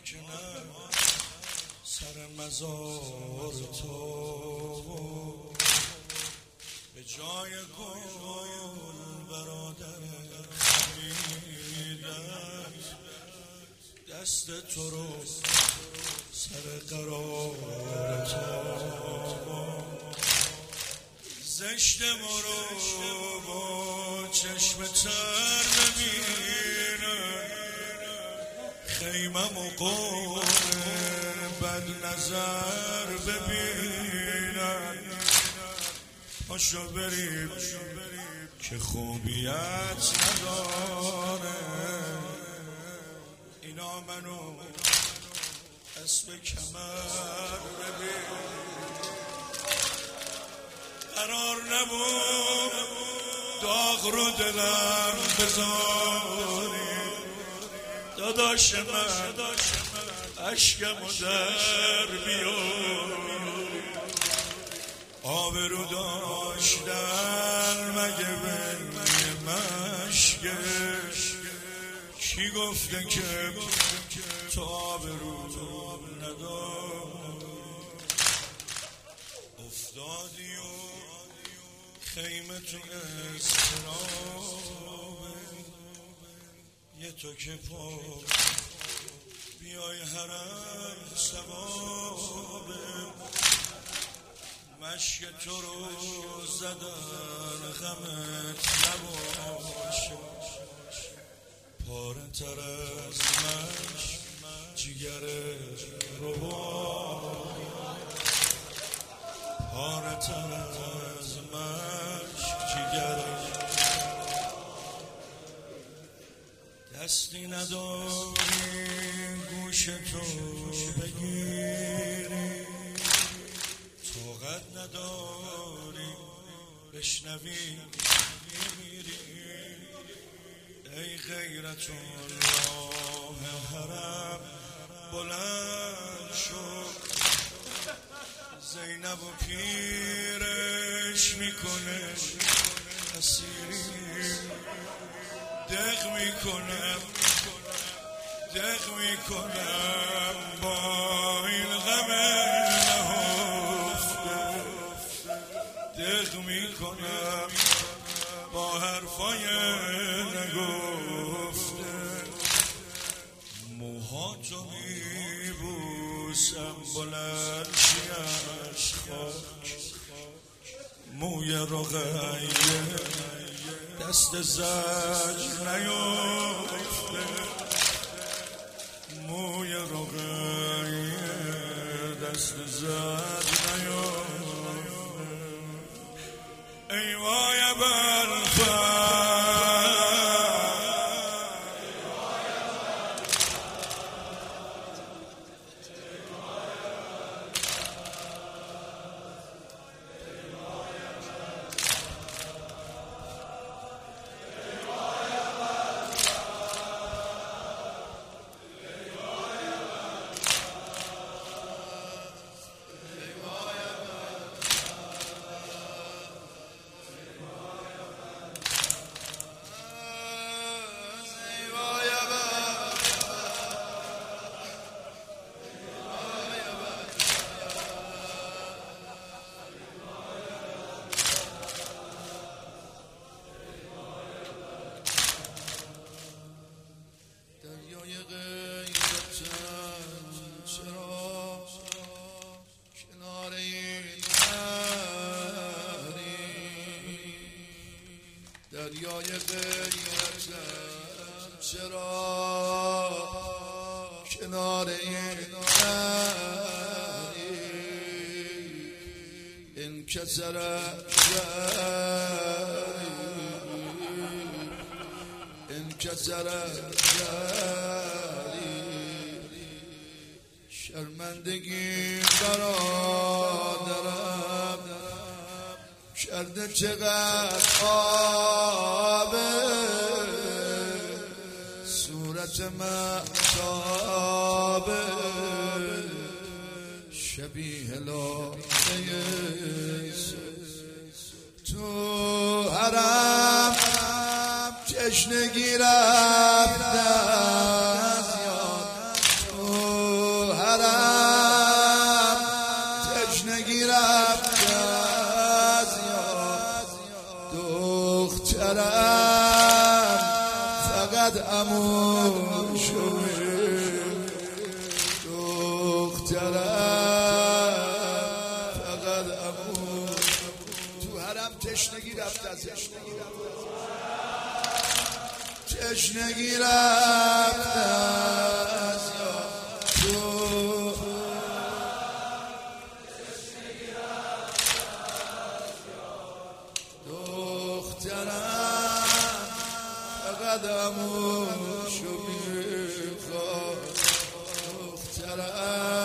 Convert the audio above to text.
که نه سر مزار تو به جای گل برادر خمیدن دست تو رو سر قرار تو زشت ما رو با چشم تر ببینن خیمم و قوم بد نظر ببینن پاشو بریم که خوبیت نداره اینا منو اسب کمر ببین قرار نبود داغ رو دلم بذاری داداش من عشقمو در بیاری آبرو داشتن مگه بین مشکه کی گفته که تو آبرو نداری افتادی و خیمه تو اضطرابه یه تو که پا بیای حرم ثوابه مشک تو رو زدن غمت نباشه پاره تر از مشک جگر رو پاره تر از مشک جگر دستی نداری گوش تو بگیری طاقت نداری بشنوی میمیری ای غیرت الله حرم بلند شد زینب و پیرش میکنه اسیری دق میکنم با این غم نهفته دق میکنم با حرفای نگفته موهاتو میبوسم بلند شیش خاک موی رقیه دست زجر نیفته موی رقیه دست زجر نیفته ای وای برفر دریای غیرتم چرا کنار این نری انکسر شرمندگی برادرم کرده چقدر آبه صورت مهتابه شبیه لاله تو حرم تشنگی رفتن تو فقط عموشو دخترم فقط عمو تو حرم تشنگی رفت ازش تشنگی رفت از تو دخترم فقط عموشو میخواد دخترم